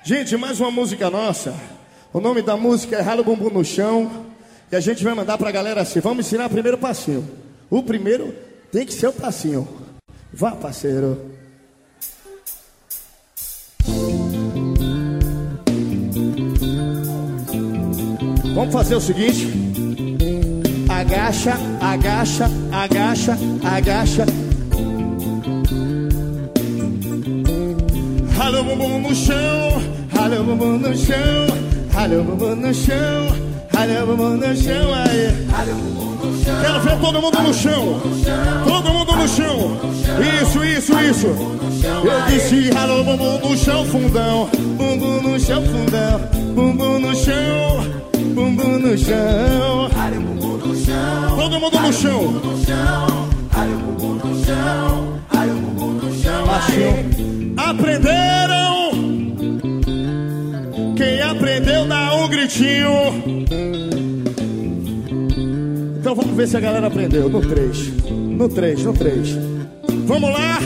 Gente, mais uma música nossa. O nome da música é Rala o Bumbum no Chão. E a gente vai mandar pra galera assim. Vamos ensinar o primeiro passinho. O primeiro tem que ser o passinho. Vá, parceiro. Vamos fazer o seguinte. Agacha, agacha, agacha, agacha. Rala o bumbum no chão, rala o bumbum no chão, rala o bumbum no chão, rala o bumbum no chão, aí. Quero ver todo mundo no chão, todo mundo no chão. Isso, isso, isso. Eu disse rala o bumbum no chão, fundão. Bumbum no chão, fundão. Bumbum no chão, bumbum no chão. Todo mundo no chão. Aprenderam? Quem aprendeu dá um gritinho. Então vamos ver se a galera aprendeu. No 3. No 3, no 3. Vamos lá.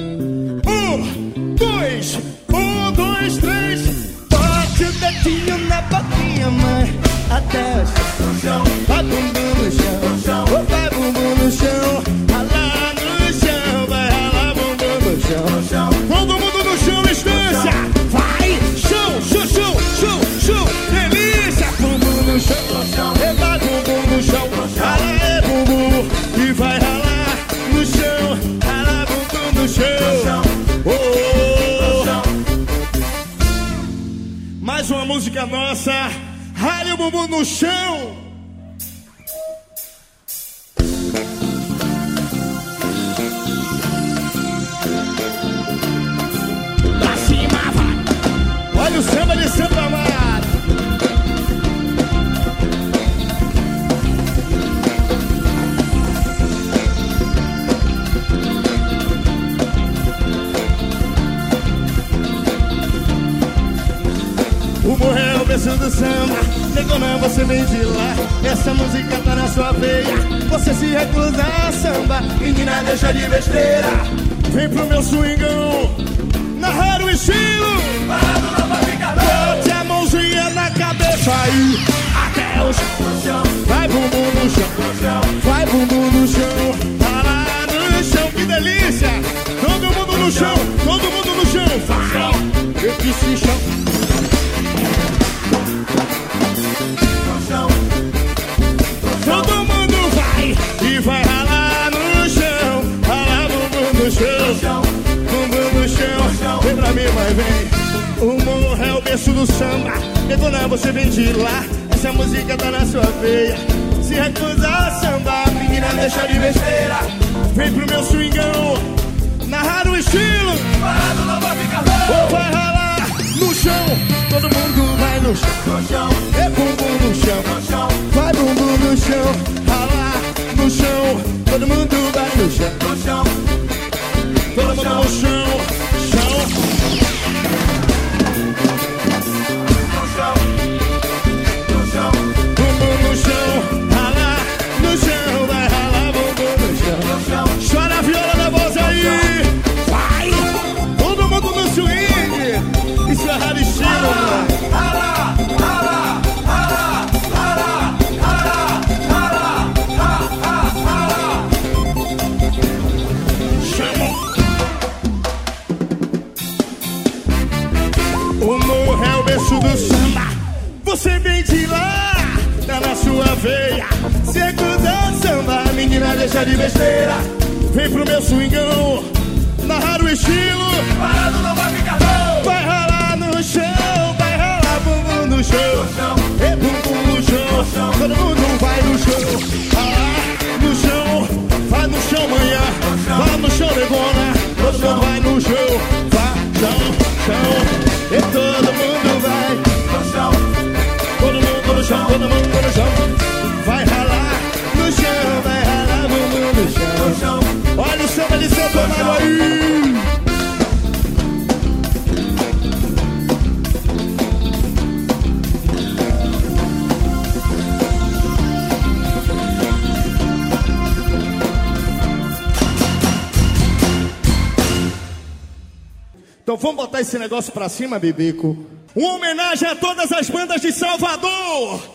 1, 2. 1, 2, 3. Bote o dedinho na boquinha, mãe. Até o chão. Vai bumbum no chão. Vai bumbum no chão. Ralar no chão. Vai ralar bumbum no chão. Todo mundo no chão, distância. Vai, chão, chão, chão, chão, chão. Delícia. Bumbum no chão. Vai bumbum no chão. Rala é bumbum. E vai ralar no chão. Ralar bumbum no chão. Mais uma música nossa. Rale o bumbum no chão. Pra cima, vai. Olha o samba de Santo Amaro. O morreu é o berço do samba. Negona, você vem de lá. Essa música tá na sua veia. Você se recusa a samba. Menina, deixa de besteira. Vem pro meu swingão. Narrar o estilo. Parado não vai ficar não. Bote a mãozinha na cabeça aí. Até o chão. Vai bumbum no chão. Vai bumbum no chão. Para no chão, que delícia. Todo mundo no chão. Todo mundo no chão. Vai. Eu disse chão. Todo mundo vai e vai ralar no chão. Ralar bumbum no chão. Bumbum no chão. Vem pra mim, mãe, vem. O morro é o berço do samba. Negona, você vem de lá. Essa música tá na sua veia. Se recusa a samba, menina, deixa de besteira. Vem pro meu swingão. Narrar o estilo. Parado não vai ficar bom. Ou vai ralar no chão. Todo mundo vai no chão. É bumbum no chão. Vai bumbum no chão. Ralar no chão. Todo mundo vai no chão. Todo mundo no chão. Bumbum no chão. Ralar no chão. Vai ralar bumbum no chão. Chora a viola da voz aí. Vai. Todo mundo no swing. Isso é raro estilo, mano. O morro é o berço do samba. Você vem de lá, tá na sua veia. Se recusa a samba, menina, deixa de besteira. Vem pro meu swingão, narrar o estilo. Parado não vai ficar bom. Vai ralar no chão, vai ralar bumbum no chão. É bumbum no chão, todo mundo vai no chão. Ralar no chão, vai no chão amanhã. Vai no chão, negona, todo mundo vai no chão. Vai, chão. E todo mundo vai no chão. Todo mundo no chão, todo mundo no chão. Vai ralar no chão, vai ralar bumbum no chão. Olha o samba de Santo Amaro aí. Então vamos botar esse negócio pra cima, Bibico. Uma homenagem a todas as bandas de Salvador.